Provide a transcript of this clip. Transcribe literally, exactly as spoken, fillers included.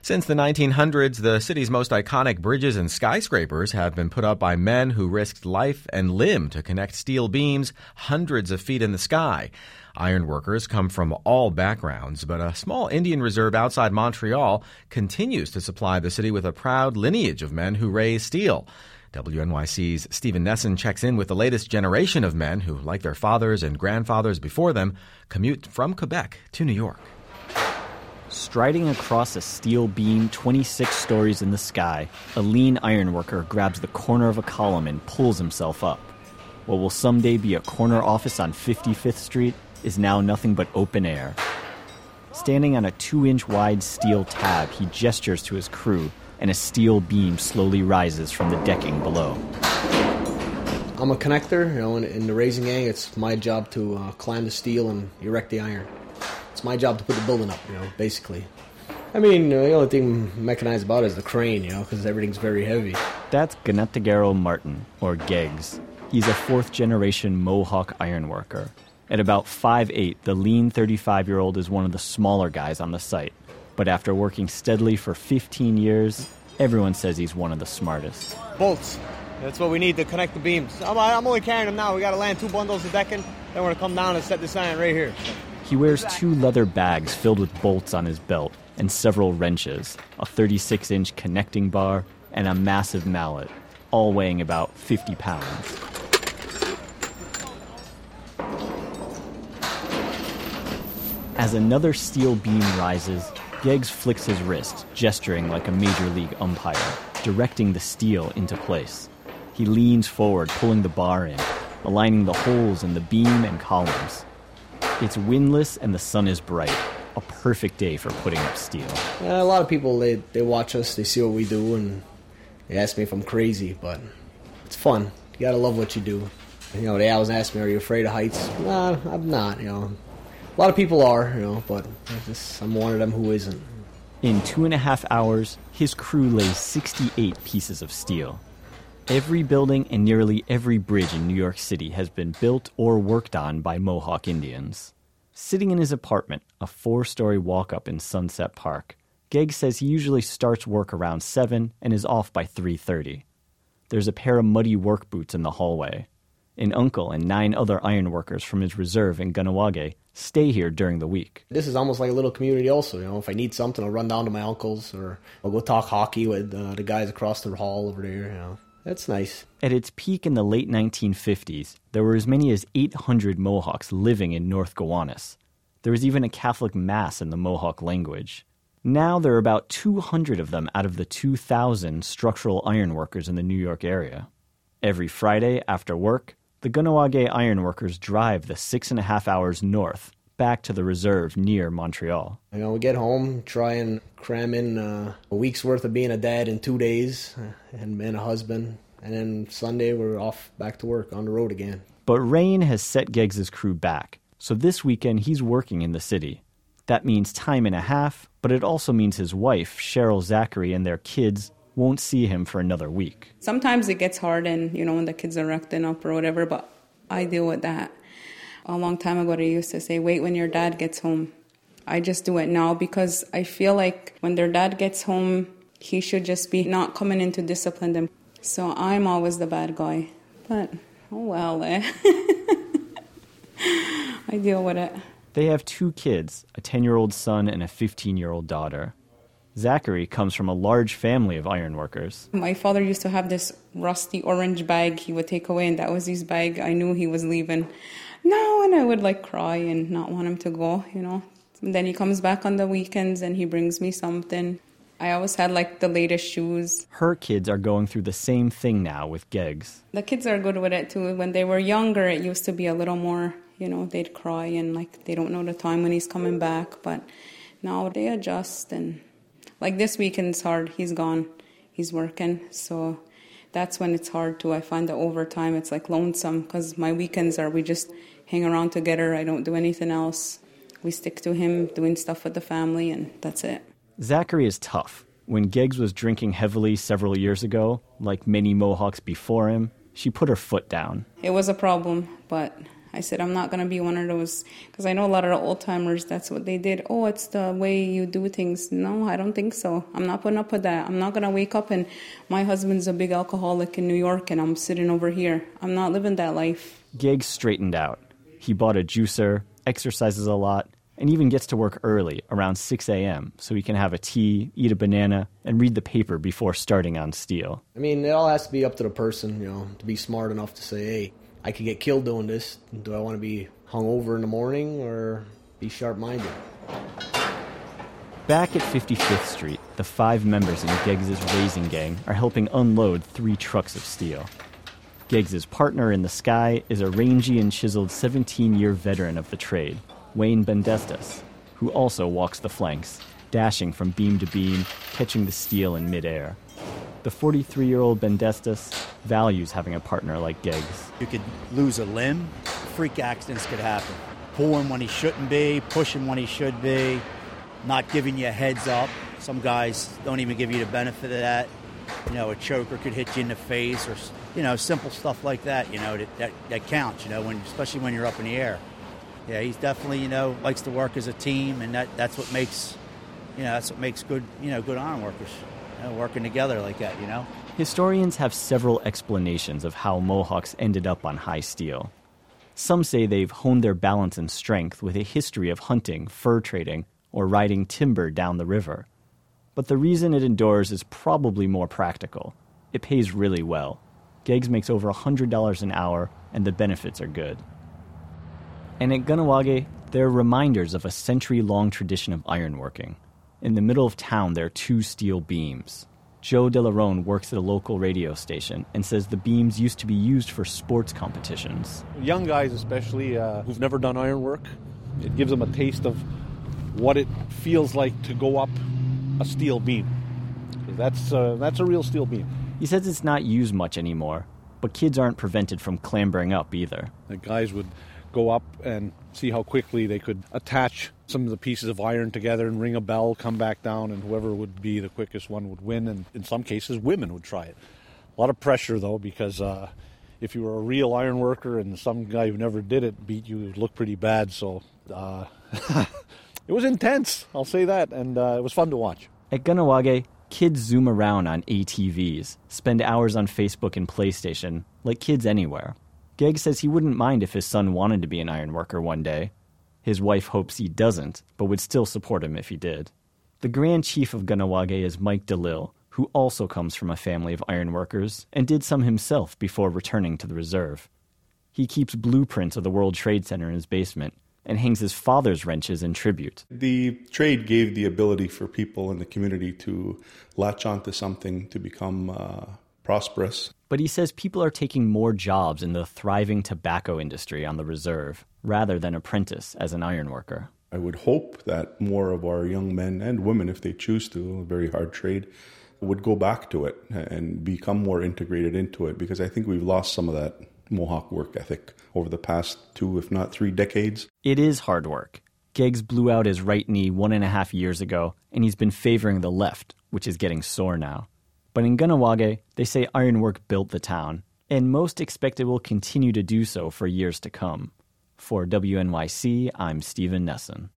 Since the nineteen hundreds, the city's most iconic bridges and skyscrapers have been put up by men who risked life and limb to connect steel beams hundreds of feet in the sky. Ironworkers come from all backgrounds, but a small Indian reserve outside Montreal continues to supply the city with a proud lineage of men who raise steel. W N Y C's Stephen Nesson checks in with the latest generation of men who, like their fathers and grandfathers before them, commute from Quebec to New York. Striding across a steel beam twenty-six stories in the sky, a lean ironworker grabs the corner of a column and pulls himself up. What will someday be a corner office on fifty-fifth Street is now nothing but open air. Standing on a two-inch wide steel tab, he gestures to his crew, and a steel beam slowly rises from the decking below. I'm a connector, you know, in, in the raising gang. It's my job to uh, climb the steel and erect the iron. It's my job to put the building up, you know, basically. I mean, uh, the only thing mechanized about it is the crane, you know, because everything's very heavy. That's Ganatagaro Martin, or Geggs. He's a fourth-generation Mohawk ironworker. At about five eight, the lean thirty-five-year-old is one of the smaller guys on the site. But after working steadily for fifteen years, everyone says he's one of the smartest. Bolts. That's what we need to connect the beams. I'm, I'm only carrying them now. We got to land two bundles of decking. Then we're going to come down and set this iron right here. He wears two leather bags filled with bolts on his belt and several wrenches, a thirty-six inch connecting bar, and a massive mallet, all weighing about fifty pounds. As another steel beam rises, Geggs flicks his wrist, gesturing like a major league umpire, directing the steel into place. He leans forward, pulling the bar in, aligning the holes in the beam and columns. It's windless and the sun is bright, a perfect day for putting up steel. Yeah, a lot of people, they, they watch us, they see what we do, and they ask me if I'm crazy, but it's fun. You gotta love what you do. You know, they always ask me, are you afraid of heights? Nah, I'm not, you know. A lot of people are, you know, but I just, I'm one of them who isn't. In two and a half hours, his crew lays sixty-eight pieces of steel. Every building and nearly every bridge in New York City has been built or worked on by Mohawk Indians. Sitting in his apartment, a four-story walk-up in Sunset Park, Geggs says he usually starts work around seven and is off by three thirty. There's a pair of muddy work boots in the hallway. An uncle and nine other ironworkers from his reserve in Kahnawake stay here during the week. This is almost like a little community also, you know. If I need something, I'll run down to my uncle's, or I'll go talk hockey with uh, the guys across the hall over there, you know. That's nice. At its peak in the late nineteen fifties, there were as many as eight hundred Mohawks living in North Gowanus. There was even a Catholic mass in the Mohawk language. Now there are about two hundred of them out of the two thousand structural ironworkers in the New York area. Every Friday after work, the Kahnawake ironworkers drive the six and a half hours north, back to the reserve near Montreal. You know, we get home, try and cram in uh, a week's worth of being a dad in two days, and, and a husband, and then Sunday we're off back to work on the road again. But rain has set Geggs' crew back, so this weekend he's working in the city. That means time and a half, but it also means his wife, Cheryl Zachary, and their kids won't see him for another week. Sometimes it gets hard, and you know, when the kids are acting up or whatever, but I deal with that. A long time ago, they used to say, wait when your dad gets home. I just do it now because I feel like when their dad gets home, he should just be not coming in to discipline them. So I'm always the bad guy. But, oh well, eh. I deal with it. They have two kids, a ten-year-old son and a fifteen-year-old daughter. Zachary comes from a large family of ironworkers. My father used to have this rusty orange bag he would take away, and that was his bag. I knew he was leaving. No, and I would like cry and not want him to go, you know. And then he comes back on the weekends and he brings me something. I always had like the latest shoes. Her kids are going through the same thing now with Geggs. The kids are good with it too. When they were younger, it used to be a little more, you know, they'd cry and like they don't know the time when he's coming back. But now they adjust, and like this weekend's hard. He's gone. He's working. So that's when it's hard too. I find the overtime, it's like lonesome because my weekends are we just hang around together. I don't do anything else. We stick to him doing stuff with the family, and that's it. Zachary is tough. When Geggs was drinking heavily several years ago, like many Mohawks before him, she put her foot down. It was a problem, but I said, I'm not going to be one of those, because I know a lot of the old timers, that's what they did. Oh, it's the way you do things. No, I don't think so. I'm not putting up with that. I'm not going to wake up and my husband's a big alcoholic in New York and I'm sitting over here. I'm not living that life. Geggs straightened out. He bought a juicer, exercises a lot, and even gets to work early, around six a.m., so he can have a tea, eat a banana, and read the paper before starting on steel. I mean, it all has to be up to the person, you know, to be smart enough to say, hey, I could get killed doing this. Do I want to be hungover in the morning or be sharp-minded? Back at fifty-fifth Street, the five members in Geggs' raising gang are helping unload three trucks of steel. Geggs' partner in the sky is a rangy and chiseled seventeen-year veteran of the trade, Wayne Bendestas, who also walks the flanks, dashing from beam to beam, catching the steel in midair. The forty-three-year-old Bendestas values having a partner like Geggs. You could lose a limb. Freak accidents could happen. Pulling when he shouldn't be, pushing when he should be, not giving you a heads up. Some guys don't even give you the benefit of that. You know, a choker could hit you in the face or, you know, simple stuff like that, you know, that, that, that counts, you know, when especially when you're up in the air. Yeah, he's definitely, you know, likes to work as a team, and that, that's what makes, you know, that's what makes good, you know, good iron workers. You know, working together like that, you know? Historians have several explanations of how Mohawks ended up on high steel. Some say they've honed their balance and strength with a history of hunting, fur trading, or riding timber down the river. But the reason it endures is probably more practical. It pays really well. Geggs makes over one hundred dollars an hour, and the benefits are good. And at Kahnawake, there are reminders of a century-long tradition of ironworking. In the middle of town, there are two steel beams. Joe Delarone works at a local radio station and says the beams used to be used for sports competitions. Young guys especially, uh, who've never done ironwork, it gives them a taste of what it feels like to go up a steel beam. That's, uh, that's a real steel beam. He says it's not used much anymore, but kids aren't prevented from clambering up either. The guys would go up and see how quickly they could attach some of the pieces of iron together and ring a bell, come back down, and whoever would be the quickest one would win. And in some cases, women would try it. A lot of pressure, though, because uh, if you were a real iron worker and some guy who never did it beat you, it would look pretty bad. So uh, it was intense, I'll say that, and uh, it was fun to watch. At Kahnawake, kids zoom around on A T Vs, spend hours on Facebook and PlayStation, like kids anywhere. Geggs says he wouldn't mind if his son wanted to be an iron worker one day. His wife hopes he doesn't, but would still support him if he did. The Grand Chief of Kahnawake is Mike DeLille, who also comes from a family of iron workers and did some himself before returning to the reserve. He keeps blueprints of the World Trade Center in his basement and hangs his father's wrenches in tribute. The trade gave the ability for people in the community to latch onto something to become uh, prosperous. But he says people are taking more jobs in the thriving tobacco industry on the reserve rather than apprentice as an iron worker. I would hope that more of our young men and women, if they choose to, a very hard trade, would go back to it and become more integrated into it, because I think we've lost some of that Mohawk work ethic over the past two, if not three decades. It is hard work. Geggs blew out his right knee one and a half years ago, and he's been favoring the left, which is getting sore now. But in Kahnawake, they say ironwork built the town, and most expect it will continue to do so for years to come. For W N Y C, I'm Stephen Nesson.